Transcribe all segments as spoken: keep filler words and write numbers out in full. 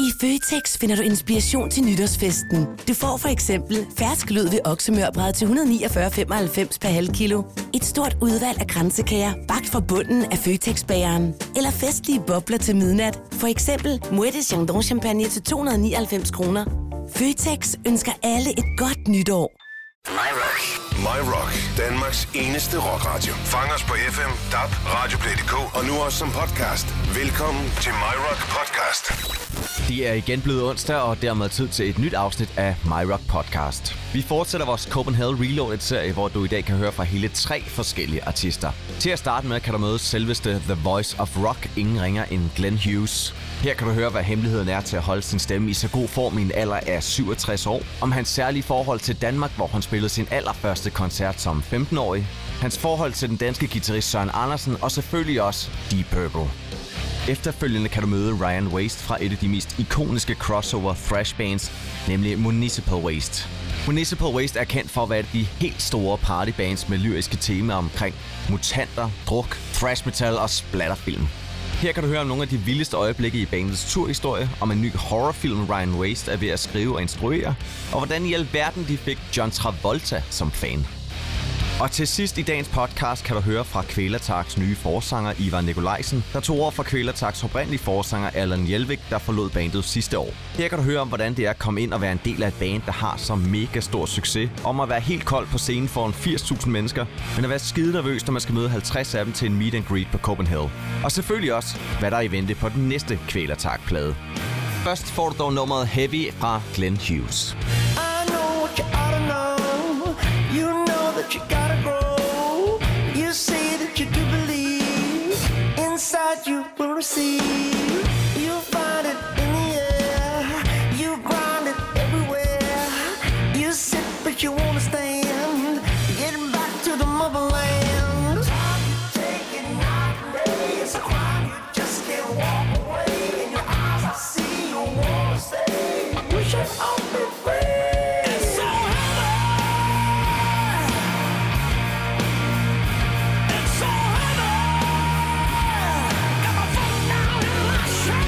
I Føtex finder du inspiration til nytårsfesten. Du får for eksempel fersk lød ved oksemørbrad til et hundrede niogfyrre komma femoghalvfems per halv kilo. Et stort udvalg af kransekager bagt fra bunden af Føtex-bageren. Eller festlige bobler til midnat. For eksempel Moët et Chandon Champagne til to hundrede nioghalvfems kroner. Føtex ønsker alle et godt nytår. My Rock. My Rock. Danmarks eneste rockradio. Fang os på F M, D A B, Radioplay punktum d k og nu også som podcast. Velkommen til My Rock Podcast. Det er igen blevet onsdag, og dermed tid til et nyt afsnit af My Rock Podcast. Vi fortsætter vores Copenhagen Reloaded-serie, hvor du i dag kan høre fra hele tre forskellige artister. Til at starte med kan du møde selveste The Voice of Rock, ingen ringer end Glenn Hughes. Her kan du høre, hvad hemmeligheden er til at holde sin stemme i så god form i en alder af syvogtres år. Om hans særlige forhold til Danmark, hvor han spillede sin allerførste koncert som femten-årig. Hans forhold til den danske guitarist Søren Andersen, og selvfølgelig også Deep Purple. Efterfølgende kan du møde Ryan Waste fra et af de mest ikoniske crossover thrash bands, nemlig Municipal Waste. Municipal Waste er kendt for at være de helt store partybands med lyriske temaer omkring mutanter, druk, thrash metal og splatterfilm. Her kan du høre om nogle af de vildeste øjeblikke i bandets turhistorie, om en ny horrorfilm Ryan Waste er ved at skrive og instruere, og hvordan i alverden de fik John Travolta som fan. Og til sidst i dagens podcast kan du høre fra Kvælertaks nye forsanger Ivar Nikolajsen, der tog over fra Kvælertaks oprindelige forsanger Allan Jelvik, der forlod bandet sidste år. Her kan du høre om, hvordan det er at komme ind og være en del af et band, der har så mega stor succes, om at være helt kold på scenen foran firs tusind mennesker, men at være skide nervøs, når man skal møde halvtreds af dem til en meet and greet på Copenhagen. Og selvfølgelig også, hvad der er i vente på den næste Kvælertak-plade. Først får du dog nummeret Heavy fra Glenn Hughes. You gotta grow. You say that you do believe. Inside you will receive. You find it in the air. You grind it everywhere. You sit but you wanna stand. Getting back to the motherland. Time you take it not ready. It's a crime you just can't walk away. In your eyes I see you wanna stay. Wishing I'll be free. Shut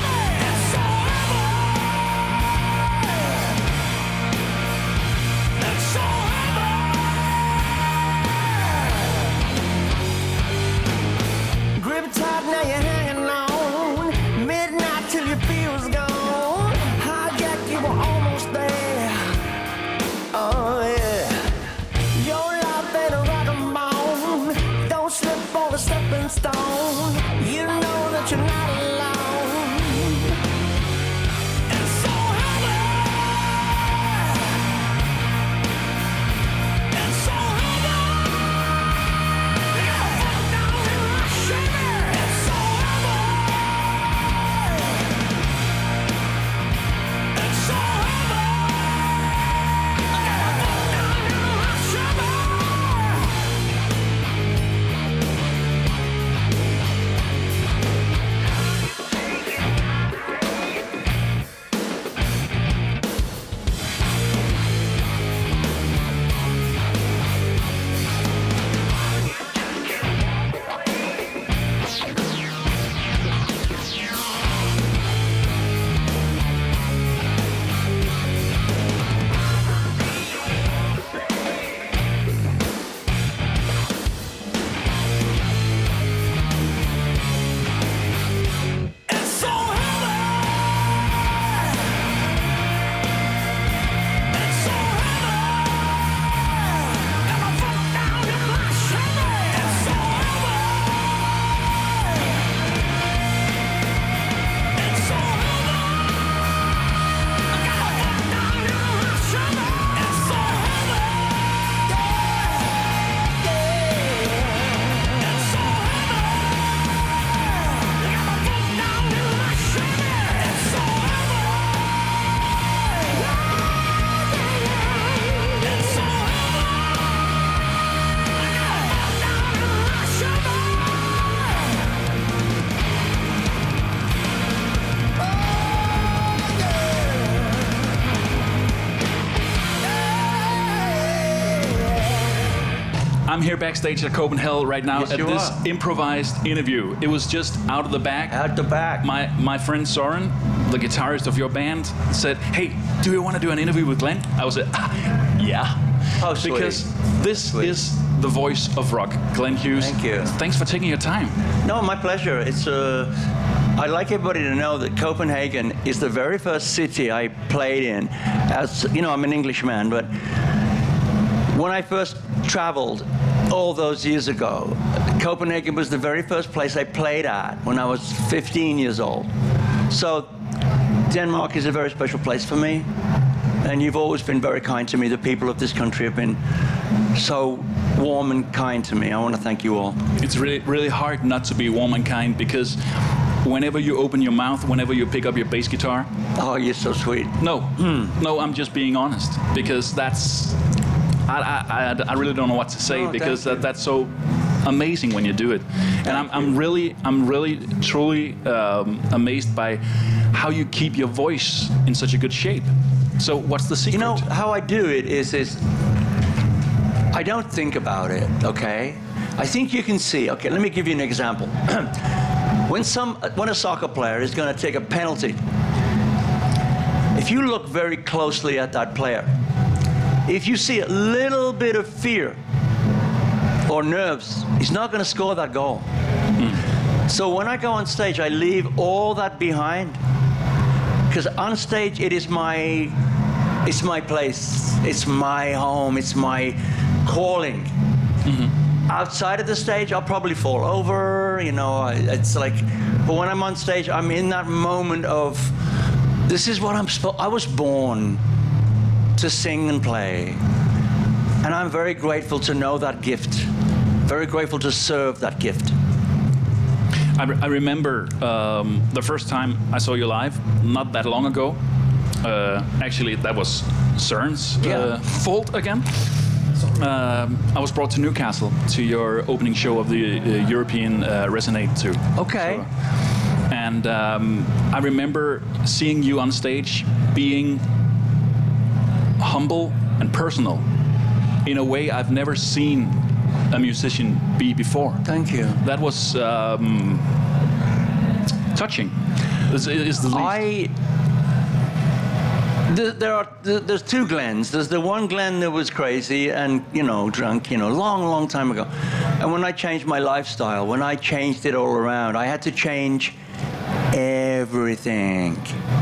I'm here backstage at Copenhagen right now Yes, at you this are. improvised interview. It was just out of the back. Out the back. My my friend Soren, the guitarist of your band, said, "Hey, do you want to do an interview with Glenn?" I was like, ah, "Yeah." Oh, sweet. Because this Sweet. is the voice of rock, Glenn Hughes. Thank you. Thanks for taking your time. No, my pleasure. It's uh, I'd like everybody to know that Copenhagen is the very first city I played in. As you know, I'm an Englishman, but when I first traveled all those years ago, Copenhagen was the very first place I played at when I was fifteen years old. So Denmark is a very special place for me. And you've always been very kind to me. The people of this country have been so warm and kind to me. I want to thank you all. It's really, really hard not to be warm and kind because whenever you open your mouth, whenever you pick up your bass guitar, Oh, you're so sweet. no, no, I'm just being honest because that's, I, I, I, I really don't know what to say Oh, because thank that, that's so amazing when you do it, and I'm, I'm really, I'm really, truly um, amazed by how you keep your voice in such a good shape. So what's the secret? You know, how I do it is, is I don't think about it, okay? I think you can see, okay, let me give you an example. when some, when a soccer player is going to take a penalty, if you look very closely at that player, if you see a little bit of fear or nerves, he's not going to score that goal. Mm. So when I go on stage, I leave all that behind. Because on stage, it is my, it's my place, it's my home, it's my calling. Mm-hmm. Outside of the stage, I'll probably fall over, you know, it's like, but when I'm on stage, I'm in that moment of, this is what I'm supposed, I was born to sing and play. And I'm very grateful to know that gift, very grateful to serve that gift. I, re- I remember um, the first time I saw you live, not that long ago. Uh, actually, that was Søren's uh, Yeah. fault again. Um, I was brought to Newcastle to your opening show of the uh, European uh, Resonate two. Okay. So, and um, I remember seeing you on stage being humble and personal in a way I've never seen a musician be before. Thank you. That was um, touching. Is, is the least. I. There, there are. There's two Glens. There's the one Glenn that was crazy and you know drunk, you know, long, long time ago. And when I changed my lifestyle, when I changed it all around, I had to change everything.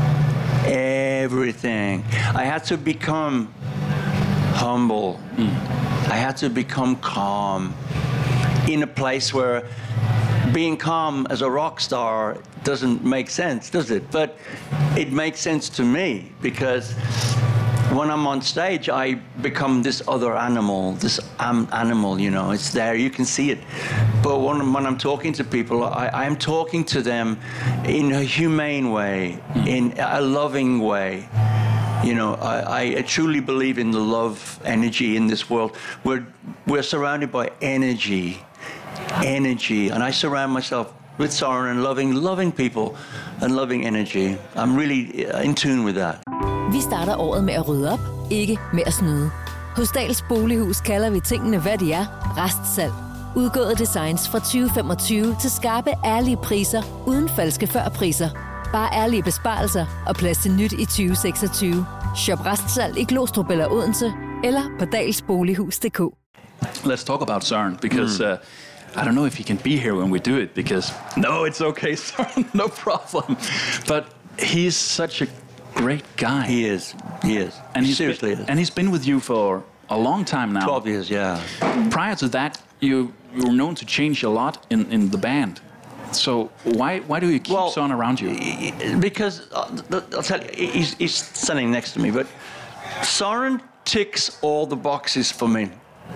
Everything. I had to become humble. Mm. I had to become calm in a place where being calm as a rock star doesn't make sense, does it? But it makes sense to me because when I'm on stage, I become this other animal, this um, animal, you know, it's there, you can see it. But when, when I'm talking to people, I, I'm talking to them in a humane way, in a loving way. You know, I, I truly believe in the love energy in this world. We're, we're surrounded by energy, energy. And I surround myself with Søren and loving, loving people and loving energy. I'm really in tune with that. Vi starter året med at rydde op, ikke med at snyde. Hos Dahls Bolighus kalder vi tingene, hvad de er, restsalg. Udgåede designs fra tyve femogtyve til skarpe, ærlige priser, uden falske førpriser. Bare ærlige besparelser og plads til nyt i tyve seksogtyve. Shop restsalg i Glostrup eller Odense, eller på dahlsbolighus punktum d k. Let's talk about Søren, because mm. uh, I don't know if he can be here when we do it, because no, it's okay, Søren, no problem. But he's such a great guy. He is, he is. And he's Seriously been, is. And he's been with you for a long time now. twelve years, yeah. Prior to that, you, you were known to change a lot in, in the band. So why why do you keep Well, Søren around you? Because, uh, I'll tell you, he's, he's standing next to me, but Søren ticks all the boxes for me.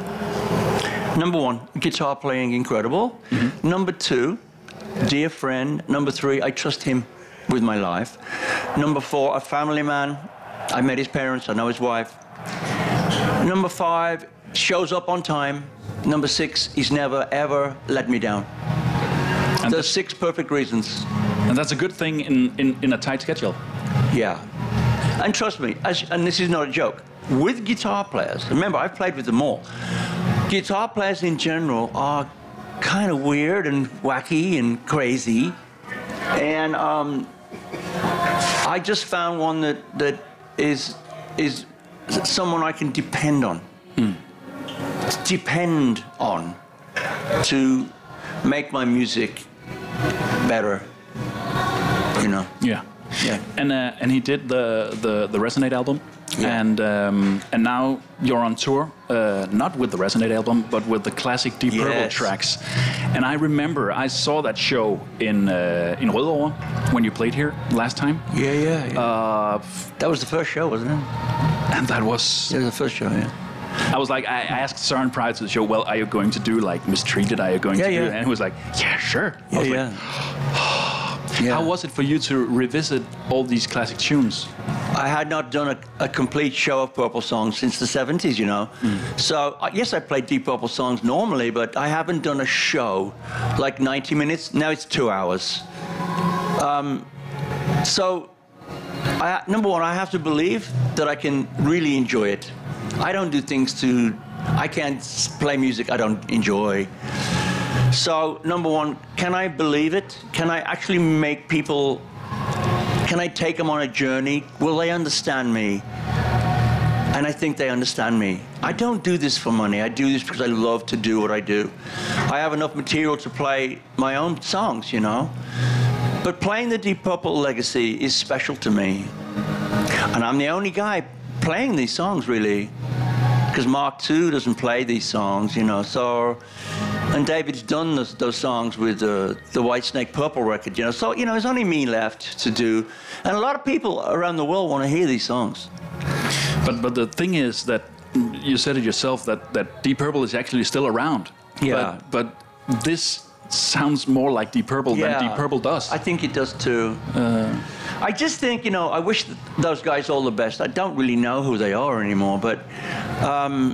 Number one, guitar playing incredible. Mm-hmm. Number two, dear friend. Number three, I trust him with my life. Number four, a family man. I met his parents, I know his wife. Number five, shows up on time. Number six, he's never ever let me down. And There's six perfect reasons. And that's a good thing in, in, in a tight schedule. Yeah. And trust me, as, and this is not a joke, with guitar players, remember I've played with them all, guitar players in general are kind of weird and wacky and crazy. And um, I just found one that, that is is someone I can depend on. Mm. Depend on to make my music better. You know. Yeah. Yeah. And uh, and he did the the, the Resonate album. Yeah. And um, and now you're on tour, uh, not with the Resonate album, but with the classic Deep Purple Yes. tracks. And I remember I saw that show in uh, in Rødovre when you played here last time. Yeah, yeah. yeah. Uh, that was the first show, wasn't it? and that was. It was the first show, yeah. I was like, I I asked Søren prior to the show, well, are you going to do like Mistreated? Are you going Yeah, to do? yeah. And he was like, yeah, sure. I Yeah, was yeah. like, yeah. how was it for you to revisit all these classic tunes? I had not done a, a complete show of Purple songs since the seventies, you know. Mm. So, uh, yes, I played Deep Purple songs normally, but I haven't done a show like ninety minutes. Now it's two hours. Um, so, I, number one, I have to believe that I can really enjoy it. I don't do things to... I can't play music I don't enjoy. So, number one, can I believe it? Can I actually make people... Can I take them on a journey? Will they understand me? And I think they understand me. I don't do this for money. I do this because I love to do what I do. I have enough material to play my own songs, you know? But playing the Deep Purple legacy is special to me. And I'm the only guy playing these songs, really. Because Mark two doesn't play these songs, you know, so... And David's done those, those songs with uh, the Whitesnake Purple record, you know. So, you know, there's only me left to do. And a lot of people around the world want to hear these songs. But but the thing is that you said it yourself that, that Deep Purple is actually still around. Yeah. But, but this sounds more like Deep Purple Yeah, than Deep Purple does. I think it does too. Uh, I just think, you know, I wish th- those guys all the best. I don't really know who they are anymore, but um,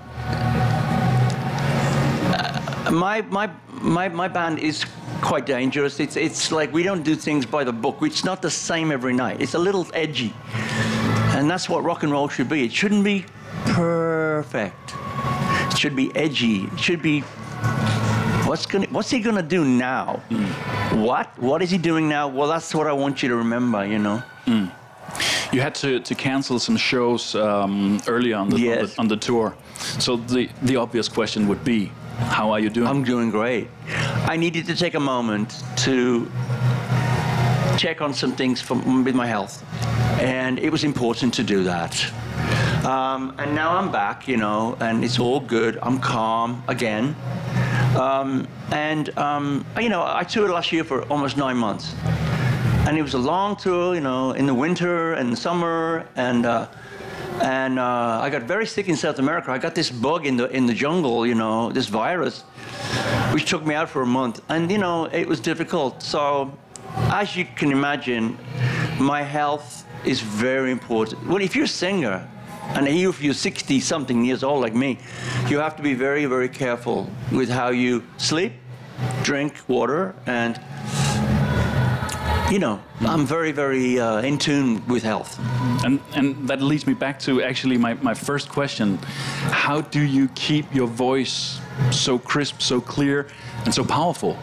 uh, my my my my band is quite dangerous. It's it's like we don't do things by the book. It's not the same every night. It's a little edgy, and that's what rock and roll should be. It shouldn't be perfect. It should be edgy. It should be. What's gonna? What's he gonna do now? Mm. What? What is he doing now? Well, that's what I want you to remember. You know. Mm. You had to, to cancel some shows um, early on the, Yes. on the on the tour. So the the obvious question would be, how are you doing? I'm doing great. I needed to take a moment to check on some things from, with my health, and it was important to do that. Um, and now I'm back, you know, and it's all good. I'm calm again. Um, and, um, you know, I toured last year for almost nine months. And it was a long tour, you know, in the winter and the summer. And uh, and uh, I got very sick in South America. I got this bug in the in the jungle, you know, this virus, which took me out for a month. And, you know, it was difficult. So, as you can imagine, my health is very important. Well, if you're a singer, and if you're sixty-something years old like me, you have to be very, very careful with how you sleep, drink water, and, you know, I'm very, very uh, in tune with health. And and that leads me back to actually my, my first question. How do you keep your voice so crisp, so clear, and so powerful?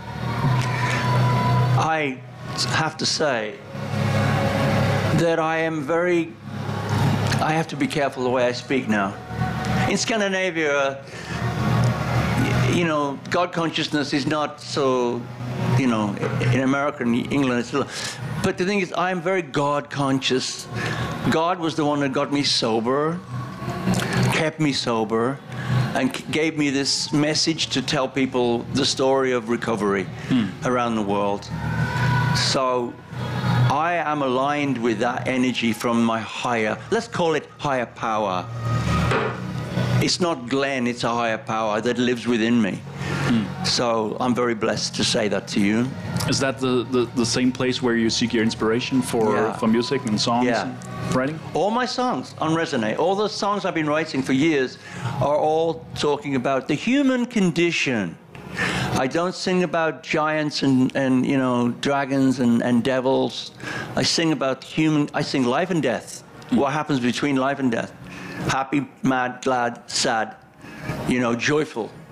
I have to say that I am very... I have to be careful the way I speak now. In Scandinavia, you know, God consciousness is not so, you know, in America and England, it's a little, but the thing is, I'm very God conscious. God was the one that got me sober, kept me sober, and gave me this message to tell people the story of recovery hmm. around the world. So I am aligned with that energy from my higher, let's call it higher power. It's not Glenn, it's a higher power that lives within me. Mm. So I'm very blessed to say that to you. Is that the, the, the same place where you seek your inspiration for, Yeah. for music and songs Yeah. and writing? All my songs on Resonate, all the songs I've been writing for years are all talking about the human condition. I don't sing about giants and, and you know, dragons and, and devils. I sing about human, I sing life and death. Mm. What happens between life and death. Happy, mad, glad, sad, you know, joyful.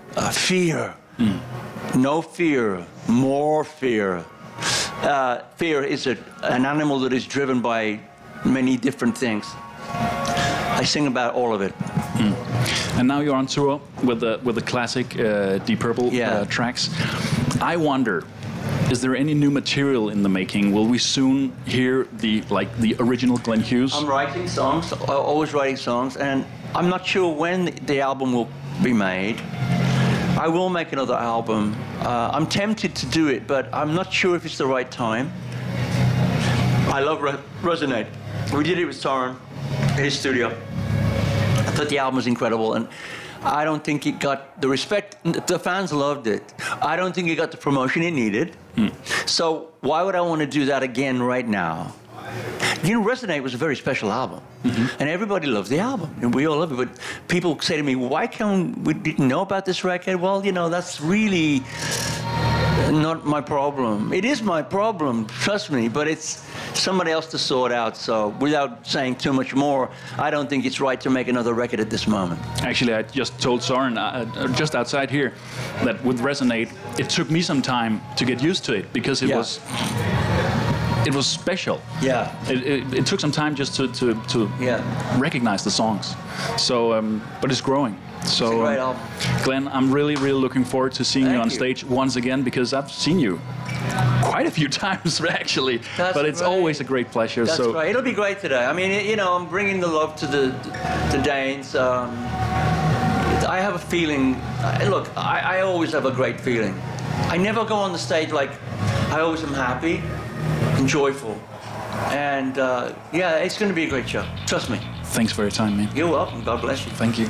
uh, fear. Mm. No fear, more fear. Uh, fear is a, an animal that is driven by many different things. I sing about all of it. Mm. And now you're on tour with the with the classic uh, Deep Purple yeah. uh, tracks. I wonder, is there any new material in the making? Will we soon hear the like the original Glenn Hughes? I'm writing songs, always writing songs, and I'm not sure when the album will be made. I will make another album. Uh, I'm tempted to do it, but I'm not sure if it's the right time. I love Re- Resonate. We did it with Soren in his studio. I thought the album was incredible, and I don't think it got the respect. The fans loved it. I don't think it got the promotion it needed. Mm. So why would I want to do that again right now? You know, Resonate was a very special album, mm-hmm. and everybody loved the album, and we all love it. But people say to me, "Why can't we didn't know about this record?" Well, you know, that's really not my problem. It is my problem, trust me, but it's somebody else to sort out. So, without saying too much more, I don't think it's right to make another record at this moment. Actually, I just told Soren uh, just outside here that with Resonate, it took me some time to get used to it because it yeah. was. It was special. Yeah. It, it, it took some time just to to, to yeah. recognize the songs. So, um, but it's growing. So, it's a great album. Um, Glenn, I'm really, really looking forward to seeing Thank you on you. stage once again because I've seen you quite a few times actually. That's but it's great. always a great pleasure. That's so right. It'll be great today. I mean, it, you know, I'm bringing the love to the the Danes. Um, I have a feeling. Look, I, I always have a great feeling. I never go on the stage like I always am happy and joyful. And uh, yeah, it's going to be a great show. Trust me. Thanks for your time, man. You're welcome. God bless you. Thank you.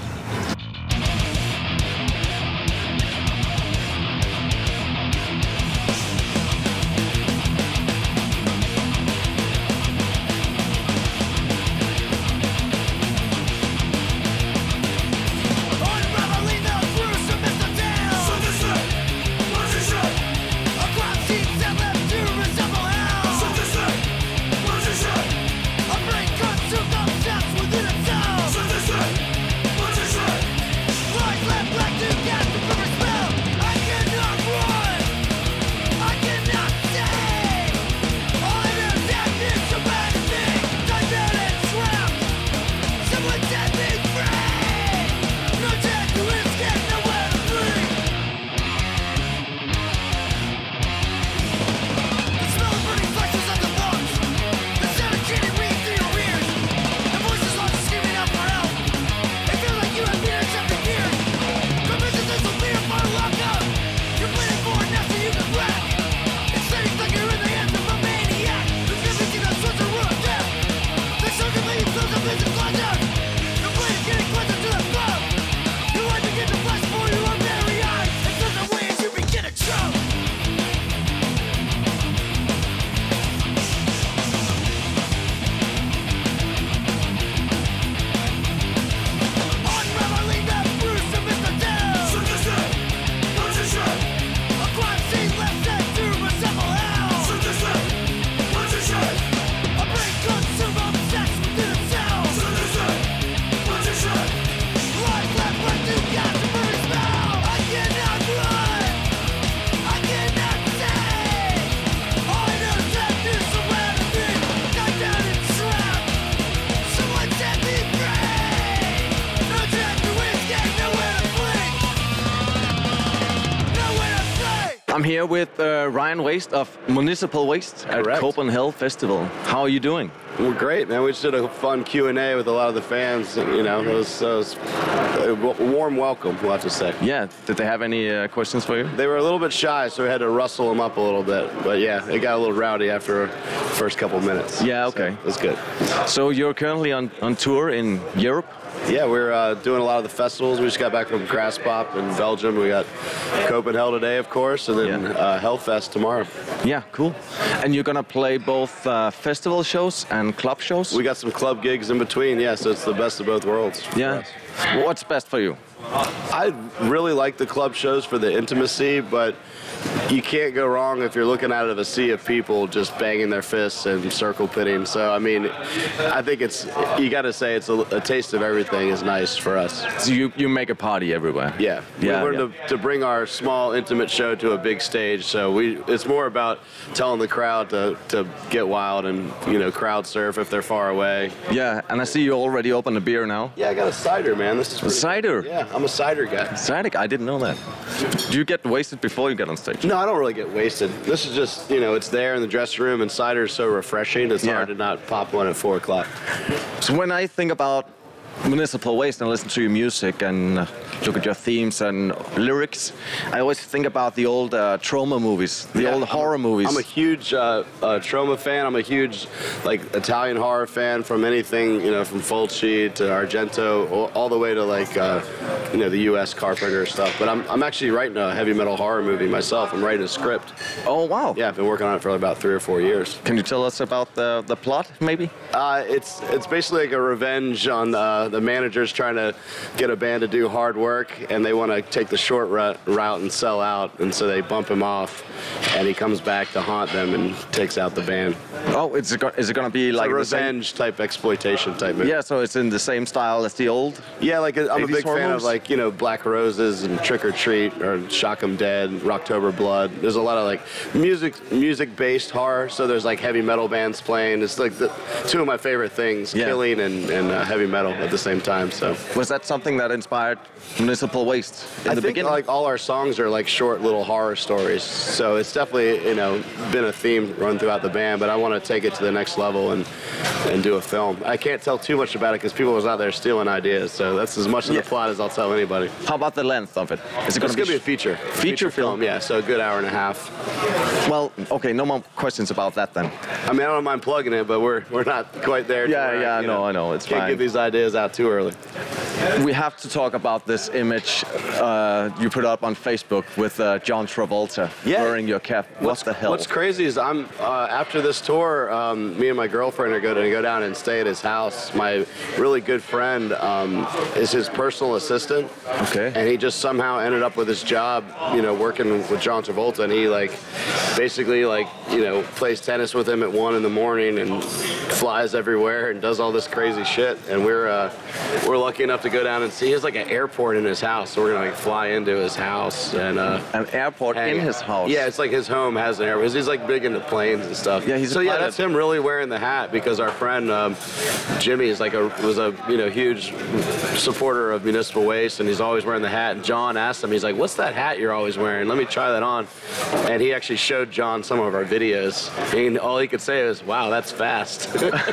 I'm here with uh, Ryan Waste of Municipal Waste at Correct. Copenhagen Festival. How are you doing? We're great, man. We just did a fun Q and A with a lot of the fans. You know, it was, it was a warm welcome, we'll have to say. Yeah. Did they have any uh, questions for you? They were a little bit shy, so we had to rustle them up a little bit. But yeah, it got a little rowdy after the first couple minutes. Yeah, okay. So it was good. So you're currently on, on tour in Europe? Yeah, we're uh, doing a lot of the festivals. We just got back from Graspop in Belgium. We got Copenhagen today, of course, and then Yeah. uh, Hellfest tomorrow. Yeah, cool. And you're gonna play both uh, festival shows and club shows? We got some club gigs in between, yeah, so it's the best of both worlds. for Yeah. us. What's best for you? I really like the club shows for the intimacy, but you can't go wrong if you're looking out of a sea of people just banging their fists and circle pitting. So, I mean, I think it's, you got to say it's a, a taste of everything is nice for us. So you, you make a party everywhere? Yeah. Yeah, we wanted yeah. To, to bring our small, intimate show to a big stage. So we, it's more about telling the crowd to, to get wild and, you know, crowd surf if they're far away. Yeah, and I see you already opened a beer now. Yeah, I got a cider, man. This is A cider? Yeah, I'm a cider guy. Cider? I didn't know that. Do you get wasted before you get on stage? No, I don't really get wasted. This is just, you know, it's there in the dressing room, and cider is so refreshing. It's Yeah. hard to not pop one at four o'clock. So when I think about Municipal Waste and listen to your music and uh, look at your themes and lyrics, I always think about the old uh, trauma movies, the Yeah, old I'm horror a, movies. I'm a huge uh, uh, Trauma fan. I'm a huge, like, Italian horror fan from anything, you know, from Fulci to Argento, all, all the way to, like, uh, you know, the U S Carpenter stuff. But I'm, I'm actually writing a heavy metal horror movie myself. I'm writing a script. Oh, wow. Yeah, I've been working on it for about three or four years. Can you tell us about the, the plot, maybe? Uh, it's it's basically like a revenge on uh, the managers trying to get a band to do hard work, and they want to take the short route, route and sell out, and so they bump him off, and he comes back to haunt them and takes out the band. Oh, it's go- is it going to be It's like a the same? revenge type exploitation type movie. Yeah, so it's in the same style as the old? Yeah, like I'm a eighties big horror fan movies? of like, you know, Black Roses and Trick or Treat or Shock 'em Dead, Rocktober Blood. There's a lot of like music music based horror. So there's like heavy metal bands playing. It's like the two of my favorite things, Yeah. killing and, and uh, heavy metal at the same time. So Was that something that inspired Municipal Waste in I the think beginning? like all our songs are like short little horror stories. So it's definitely, you know, been a theme run throughout the band, but I want to take it to the next level and and do a film. I can't tell too much about it because people was out there stealing ideas. So that's as much of Yeah. the plot as I'll tell anybody. How about the length of it? Is it It's going going to to be a feature. Feature film? Yeah, so a good hour and a half. Well, okay, no more questions about that then. I mean, I don't mind plugging it, but we're we're not quite there. to Yeah, where, yeah, I you know, I know, it's can't fine. get these ideas out too early. We have to talk about this image uh, you put up on Facebook with uh, John Travolta Yeah. wearing your cap. What the hell? What's crazy is I'm uh, after this tour, um, me and my girlfriend are going to go down and stay at his house. My really good friend um, is his personal assistant. Okay. And he just somehow ended up with his job, you know, working with John Travolta, and he like basically like you know plays tennis with him at one in the morning and flies everywhere and does all this crazy shit. And we're uh, we're lucky enough to go down and see. He has like an airport in his house, so we're gonna like fly into his house and uh, An airport hang in out. his house? Yeah, it's like his home has an airport. He's like big into planes and stuff. Yeah, he's a so yeah, pilot. that's him really wearing the hat because our friend um, Jimmy is like a was a you know huge supporter of Municipal Waste, and he's always wearing the hat. And John asked him, he's like, "What's that hat you're always wearing? Let me try that on." And he actually showed John some of our videos, and all he could say was, "Wow, that's fast."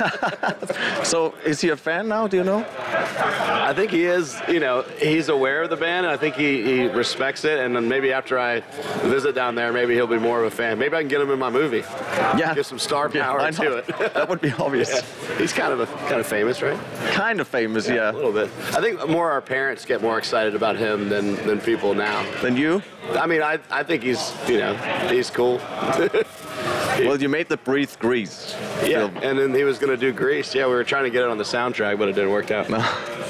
So is he a fan now? Do you know? I think he is, you know, he's aware of the band, and I think he, he respects it, and then maybe after I visit down there, maybe he'll be more of a fan. Maybe I can get him in my movie. Yeah. Give some star Yeah, power why to not? it. That would be obvious. Yeah. He's kind of a, kind of famous, right? Kind of famous, yeah. A little bit. I think more our parents get more excited about him than, than people now. Than you? I mean, I, I think he's, you know, he's cool. Well, you made the Breathe Grease Yeah, film. and then he was going to do Grease. Yeah, we were trying to get it on the soundtrack, but it didn't work out.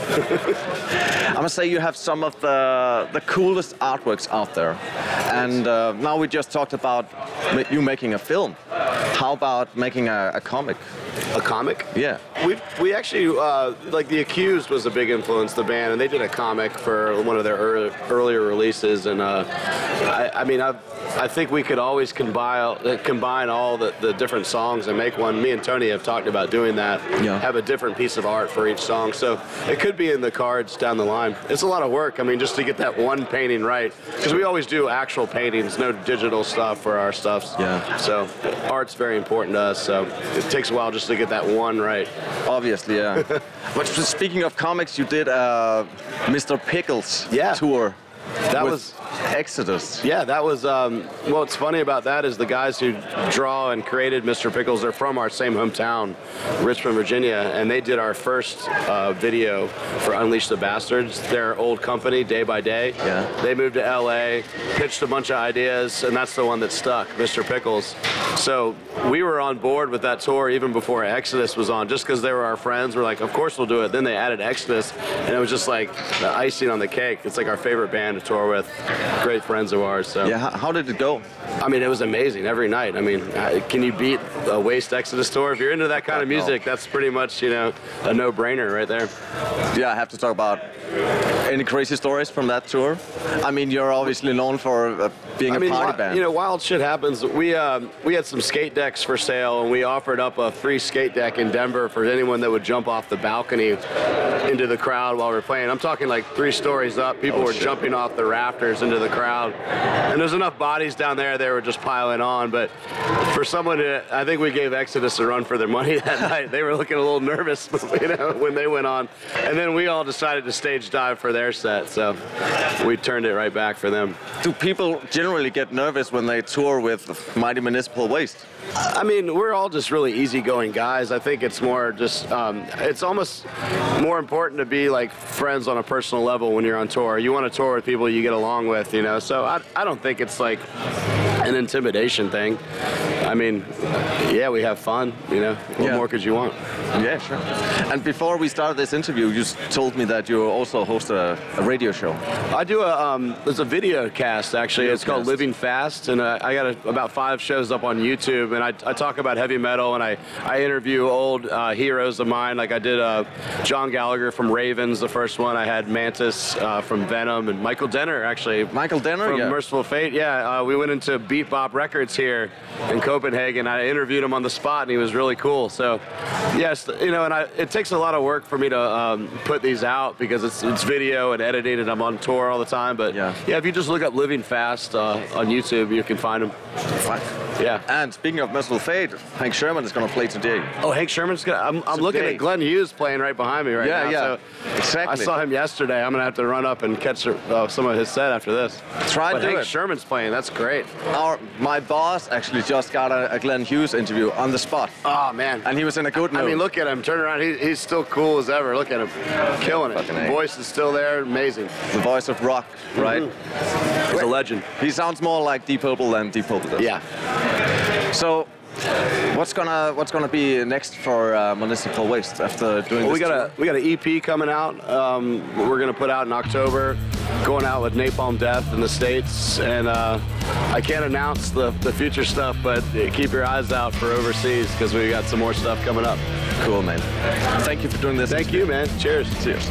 I must say you have some of the the coolest artworks out there. And uh, now we just talked about ma- you making a film. How about making a, a comic? A comic? Yeah. We we actually uh, like The Accused was a big influence the band, and they did a comic for one of their early, earlier releases. And uh, I, I mean, I I think we could always combine uh, combine all the, the different songs and make one. Me and Tony have talked about doing that. Yeah. Have a different piece of art for each song, so it could be in the cards down the line. It's a lot of work. I mean, just to get that one painting right, because we always do actual paintings, no digital stuff for our stuff. Yeah. So art's very important to us. So it takes a while just to get that one right. Obviously, yeah. But speaking of comics, you did a Mister Pickles Yeah. tour. That with was Exodus. Yeah, that was, um, well, what's funny about that is the guys who draw and created Mister Pickles are from our same hometown, Richmond, Virginia, and they did our first uh, video for Unleash the Bastards, their old company, Day by Day. Yeah. They moved to L A, pitched a bunch of ideas, and that's the one that stuck, Mister Pickles. So we were on board with that tour even before Exodus was on, just because they were our friends. We're like, of course we'll do it. Then they added Exodus, and it was just like the icing on the cake. It's like our favorite band to tour with. great friends of ours. So Yeah, how, how did it go? I mean, it was amazing every night. I mean, uh, can you beat a Waste Exodus tour? If you're into that kind of music, that's pretty much, you know, a no-brainer right there. Yeah, I have to talk about any crazy stories from that tour. I mean, you're obviously known for uh, being I a mean, party wi- band. you know, wild shit happens. We um, we had some skate decks for sale, and we offered up a free skate deck in Denver for anyone that would jump off the balcony into the crowd while we were playing. I'm talking like three stories up. People Oh, were shit. jumping off the rafters into the crowd, and there's enough bodies down there. They were just piling on. But for someone to, I think we gave Exodus a run for their money that night. They were looking a little nervous, you know, when they went on, and then we all decided to stage dive for their set. So we turned it right back for them. Do people generally get nervous when they tour with Mighty Municipal Waste? I mean, we're all just really easygoing guys. I think it's more just, um, it's almost more important to be like friends on a personal level when you're on tour. You want to tour with people you get along with, you know? So I, I don't think it's like an intimidation thing. I mean, yeah, we have fun, you know? What Yeah. more could you want? Yeah, sure. And before we started this interview, you s- told me that you also host a, a radio show. I do a, um, there's a video cast actually. It's called Videocast. Living Fast, and uh, I got a, about five shows up on YouTube, and I, I talk about heavy metal, and I, I interview old uh, heroes of mine. Like I did uh, John Gallagher from Ravens, the first one. I had Mantis uh, from Venom, and Michael Denner actually. Michael Denner, from yeah. Merciful Fate. Yeah, uh, we went into Beat Bop Records here in Copenhagen. I interviewed him on the spot, and he was really cool. So, yes, you know, and I, it takes a lot of work for me to um, put these out because it's it's video and editing, and I'm on tour all the time. But Yeah. yeah, if you just look up Living Fast uh, on YouTube, you can find them. Fine. Yeah. And speaking of Merciful Fate, Hank Sherman is going to play today. Oh, Hank Sherman's gonna. I'm, I'm looking Today. at Glenn Hughes playing right behind me right Yeah, now. yeah. So Exactly. I saw him yesterday. I'm gonna have to run up and catch uh, some of his set after this. Try but to do Hank it. Sherman's playing. That's great. Our, my boss actually just got a, a Glenn Hughes interview on the spot. Oh man. And he was in a good mood. I mean, look at him. Turn around. He, he's still cool as ever. Look at him. Killing it. Fucking A. Voice is still there. Amazing. The voice of rock, right? He's a legend. He sounds more like Deep Purple than Deep Purple does. Yeah. So, what's gonna what's gonna be next for uh, Municipal Waste after doing Well, we this got tour? a we got an E P coming out. Um, we're gonna put out in October. Going out with Napalm Death in the States, and uh, I can't announce the, the future stuff, but keep your eyes out for overseas because we got some more stuff coming up. Cool, man. Thank you for doing this. Thank you, man. Cheers. Cheers.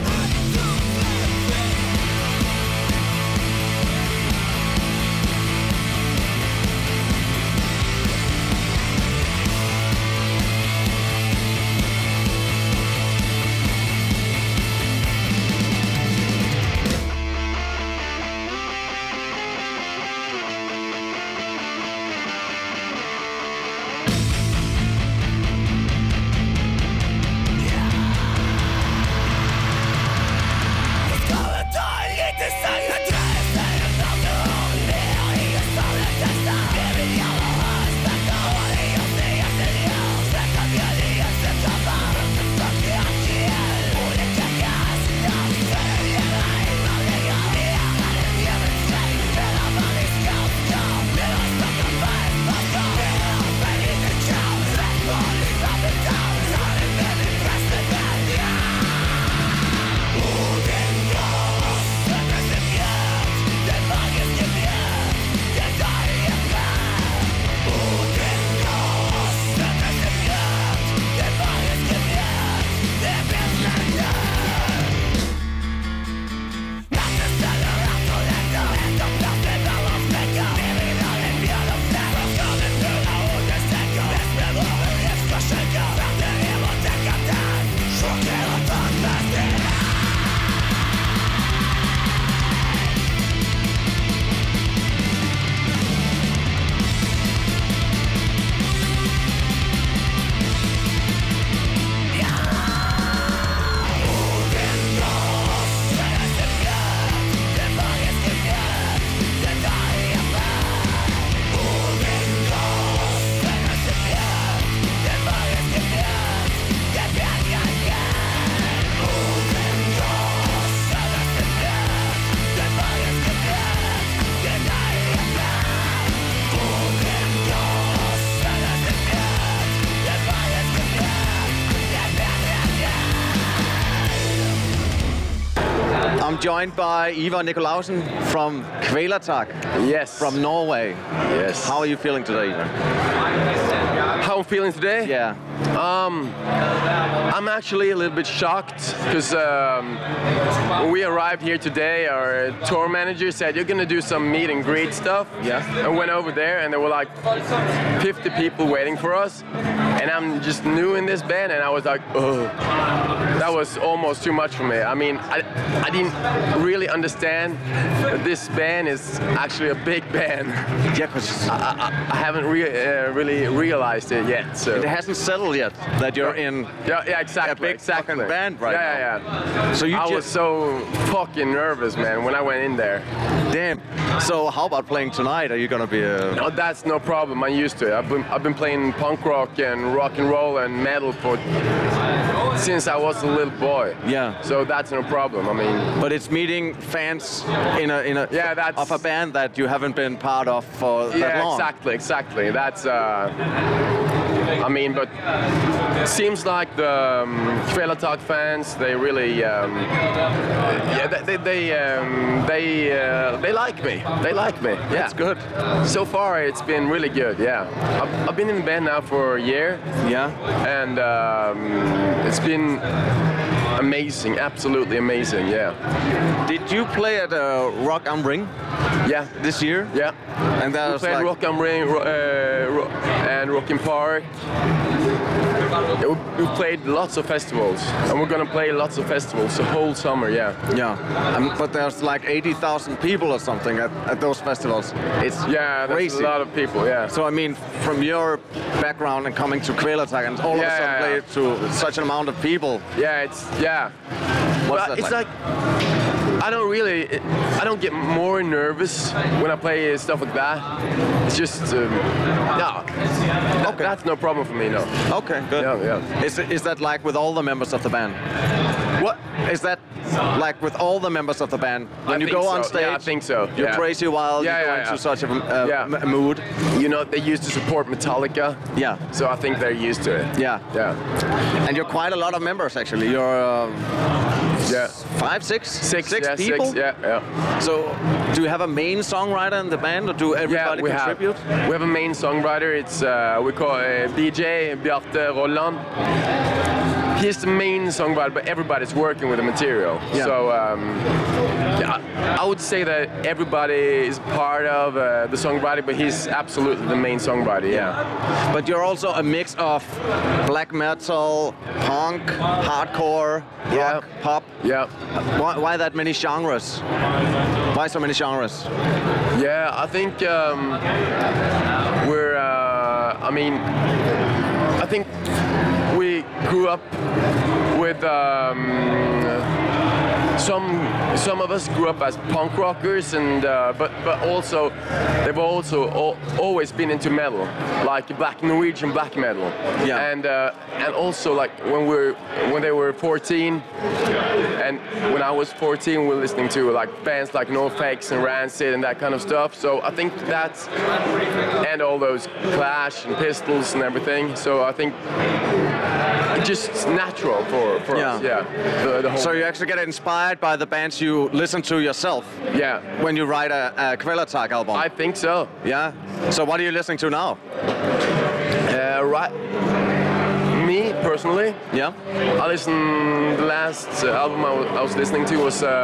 I'm joined by Ivar Nikolausen from Kvelertak. Yes. From Norway. Yes. How are you feeling today, Ivar? How I'm feeling today? Yeah. Um, I'm actually a little bit shocked because um, when we arrived here today, our tour manager said you're gonna do some meet and greet stuff. Yeah. I went over there and there were like fifty people waiting for us, and I'm just new in this band, and I was like, oh, that was almost too much for me. I mean, I, I didn't really understand that this band is actually a big band. Yeah, because I, I, I haven't re- uh, really realized it yet. So it hasn't settled yet that you're in yeah, yeah, exactly, a big exactly. fucking band right yeah, now. Yeah, yeah. So you I just... was so fucking nervous, man, when I went in there. Damn. So how about playing tonight? Are you gonna be a... No, that's no problem. I'm used to it. I've been, I've been playing punk rock and rock and roll and metal for since I was a little boy. Yeah. So that's no problem. I mean, but it's meeting fans in a in a yeah, that's, of a band that you haven't been part of for yeah, that long. exactly, exactly. That's. Uh, I mean, but it seems like the um, Kvelertak fans, they really, um, yeah, they they um, they uh, they like me. They like me. Yeah, it's good. So far, it's been really good. Yeah, I've, I've been in the band now for a year. Yeah, and um, it's been amazing, absolutely amazing. Yeah. Did you play at uh, Rock am Ring? Yeah, this year. Yeah, and that we was played like... Rock am Ring uh, ro- and Rockin' Park. Yeah, we, we played lots of festivals, and we're gonna play lots of festivals the whole summer. Yeah. Yeah, um, but there's like eighty thousand people or something at, at those festivals. It's yeah, that's crazy. a lot of people. Yeah. So I mean, from your background and coming to Kvelertak and all yeah, of a sudden yeah, play yeah. to such an amount of people. Yeah, it's yeah. What's but that it's like? like I don't really, I don't get more nervous when I play stuff like that. It's just, um, no, that, okay. That's no problem for me, no. Okay, good. Yeah, yeah. Is, is that like with all the members of the band? What? Is that like with all the members of the band? When I you think go so. on stage, yeah, I think so. you're yeah. crazy while yeah, you go yeah, into yeah. such a uh, yeah. m- mood. You know, they used to support Metallica. Yeah. So I think they're used to it. Yeah. Yeah. And you're quite a lot of members, actually. You're uh, yeah. five, six, six, six yeah, people. Six, yeah, yeah. So, do you have a main songwriter in the band, or do everybody yeah, we contribute? Have, we have a main songwriter. It's uh, we call uh, B J Bjarte Rolland. He's the main songwriter, but everybody's working with the material. Yeah. So um, yeah, I would say that everybody is part of uh, the songwriting, but he's absolutely the main songwriter. Yeah. But you're also a mix of black metal, punk, hardcore, yeah. rock, pop. Yeah. Why, why that many genres? Why so many genres? Yeah, I think um, we're. Uh, I mean, I think we grew up with um, some some of us grew up as punk rockers, and uh, but but also they've also al- always been into metal, like black Norwegian black metal. Yeah. And uh, and also like when we when they were fourteen, and when I was fourteen, we were listening to like bands like NoFX and Rancid and that kind of stuff. So I think that's and all those Clash and Pistols and everything. So I think it's just natural for, for yeah. us. Yeah. The, the whole so you actually get inspired by the bands you listen to yourself. Yeah. When you write a, a Kvelertak album. I think so. Yeah. So what are you listening to now? Uh, right. Me personally. Yeah. I listened. The last uh, album I was, I was listening to was uh,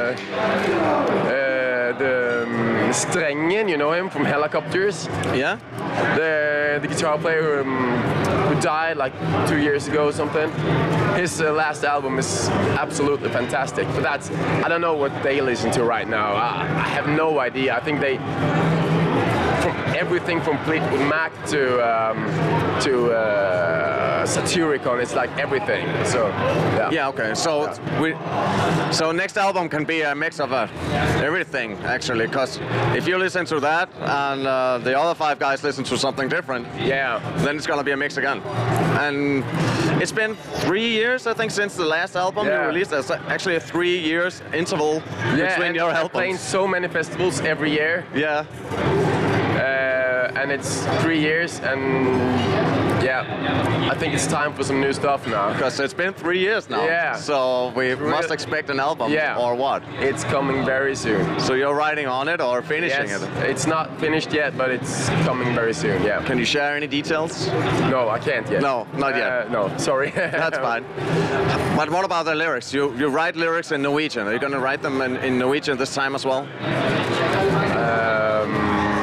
uh, the um, Strengen. You know him from Helicopters. Yeah. The the guitar player um, who died like two years ago or something. His uh, last album is absolutely fantastic. But that's I don't know what they listen to right now. I, I have no idea. I think they. From everything from Fleetwood Mac to um, to uh, Satyricon, it's like everything. So yeah. Yeah. Okay. So yeah. we. So next album can be a mix of uh, everything actually, because if you listen to that and uh, the other five guys listen to something different, yeah, then it's gonna be a mix again. And it's been three years, I think, since the last album yeah. you released. There's actually a three years interval yeah, between and your I'm albums. playing so many festivals every year. Yeah. Uh, and it's three years, and Yeah, I think it's time for some new stuff now. Because it's been three years now. Yeah. So we must expect an album. Yeah. Or what? It's coming very soon. So you're writing on it or finishing yes, it? It's not finished yet, but it's coming very soon. Yeah. Can you share any details? No, I can't yet. No, not yet. Uh, no, sorry. That's fine. But what about the lyrics? You you write lyrics in Norwegian. Are you going to write them in, in Norwegian this time as well? Um,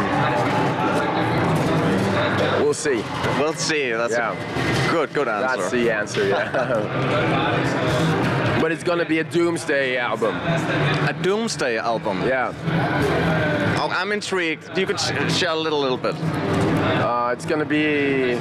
we'll see. We'll see. That's yeah. a good, good answer. That's the answer, yeah. But it's gonna be a Doomsday album. A Doomsday album? Yeah. Oh, I'm intrigued. You could sh share a little, little bit. Uh, it's gonna be...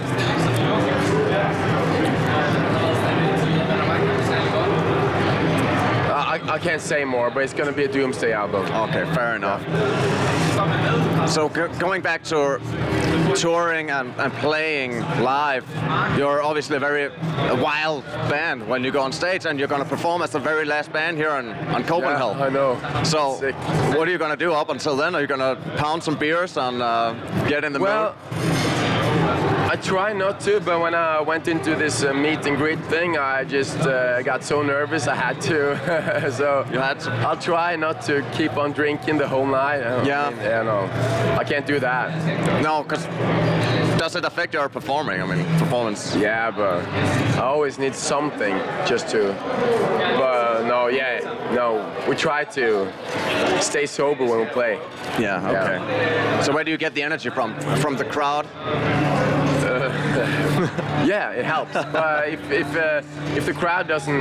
I, I can't say more, but it's going to be a Doomsday album. Okay, fair enough. So g going back to touring and, and playing live, you're obviously a very a wild band when you go on stage, and you're going to perform as the very last band here on, on Copenhagen. Yeah, I know. So Sick. What are you going to do up until then? Are you going to pound some beers and uh, get in the well, mood? I try not to, but when I went into this uh, meet and greet thing, I just uh, got so nervous I had to. So you had to. I'll try not to keep on drinking the whole night. Yeah. I mean, yeah, no, I can't do that. No, because does it affect your performing? I mean, performance. Yeah, but I always need something just to. But no, yeah, no, we try to stay sober when we play. Yeah. Okay. Yeah. So where do you get the energy from? From the crowd? Uh, yeah, it helps. But if if uh, if the crowd doesn't,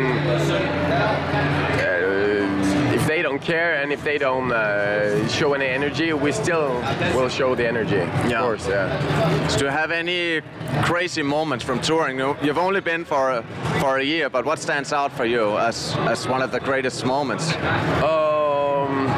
uh, if they don't care and if they don't uh, show any energy, we still will show the energy. Yeah. Of course, yeah. So do you have any crazy moments from touring? You've only been for a, for a year, but what stands out for you as as one of the greatest moments? Um,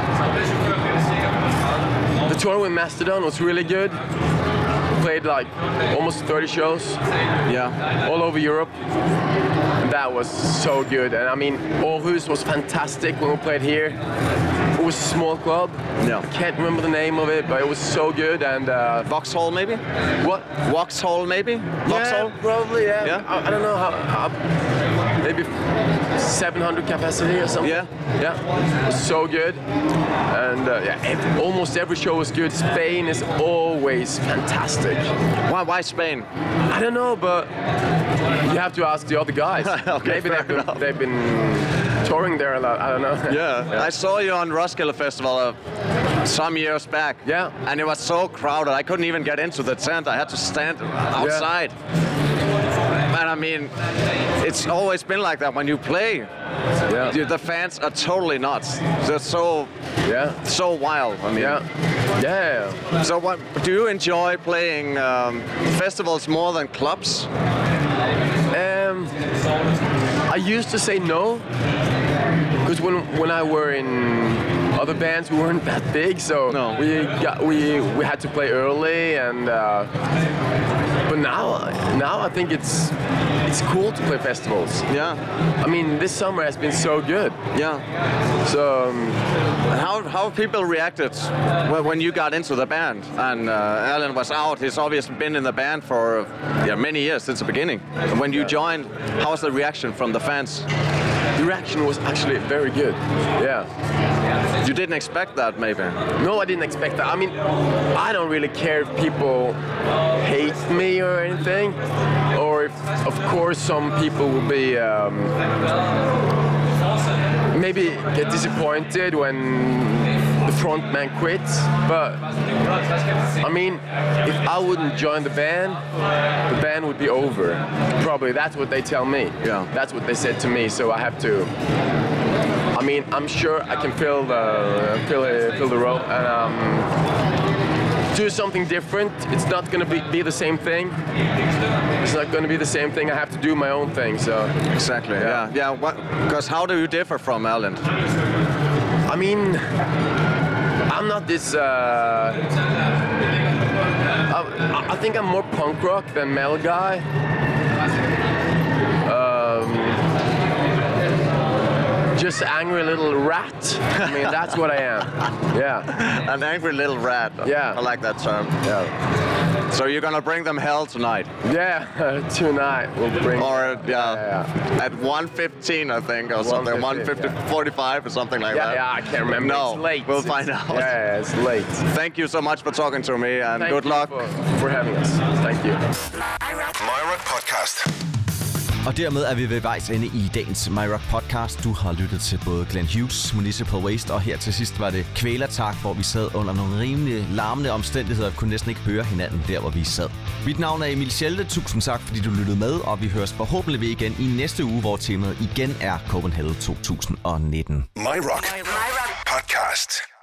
the tour with Mastodon was really good. Played like almost thirty shows, yeah, all over Europe. And that was so good. And I mean, Aarhus was fantastic when we played here. It was a small club. Yeah. I can't remember the name of it, but it was so good. And uh, Vauxhall maybe? What? Vauxhall maybe? Vauxhall? Yeah, probably. Yeah. Yeah? I, I don't know how. how maybe seven hundred capacity or something. Yeah. Yeah. It was so good. And uh, yeah, every, almost every show was good. Spain is always fantastic. Why? Why Spain? I don't know, but you have to ask the other guys. Okay, maybe they've been, enough. they've been touring there a lot. I don't know. Yeah. yeah. I saw you on Roskilde Festival uh, some years back. Yeah. And it was so crowded. I couldn't even get into the tent. I had to stand outside. Yeah. And I mean, it's always been like that when you play. Yeah. The, the fans are totally nuts. They're so, yeah, so wild. I mean, yeah, yeah. So, what do you enjoy playing um, festivals more than clubs? Um, I used to say no, because when when I were in other bands, we weren't that big, so no. we got we we had to play early, and uh, but now now I think it's it's cool to play festivals. Yeah. I mean, this summer has been so good. Yeah. So um, how how people reacted when you got into the band and uh, Alan was out? He's obviously been in the band for yeah many years since the beginning. And when you joined, how was the reaction from the fans? The reaction was actually very good. Yeah. You didn't expect that, maybe? No, I didn't expect that. I mean, I don't really care if people hate me or anything, or if, of course, some people will be um, maybe get disappointed when the front man quits. But I mean, if I wouldn't join the band, the band would be over. Probably that's what they tell me. Yeah. That's what they said to me. So I have to. I mean, I'm sure I can fill the fill, fill the role and um, do something different. It's not going to be, be the same thing. It's not going to be the same thing. I have to do my own thing. So exactly. Yeah. Yeah. Because how do you differ from Alan? I mean, I'm not this. Uh, I, I think I'm more punk rock than metal guy. Um, just angry little rat. I mean, that's what I am. Yeah. An angry little rat. Yeah. I like that term. Yeah. So you're gonna bring them hell tonight? Yeah, tonight we'll bring. Or yeah, yeah, yeah. at one fifteen, I think, or something. one fifty, yeah. forty-five or something like yeah, that. Yeah, I can't remember. No, it's late. We'll find out. Yeah, yeah, it's late. Thank you so much for talking to me, and Thank good luck for, for having us. Thank you. My Rock Podcast. Og dermed er vi ved vejs ende i dagens My Rock Podcast. Du har lyttet til både Glenn Hughes, Municipal Waste, og her til sidst var det Kvælertak, hvor vi sad under nogle rimelig larmende omstændigheder og kunne næsten ikke høre hinanden der, hvor vi sad. Mit navn er Emil Schelte. Tusind tak, fordi du lyttede med, og vi høres forhåbentlig ved igen i næste uge, hvor temaet igen er Copenhagen to tusind nitten. My Rock Podcast.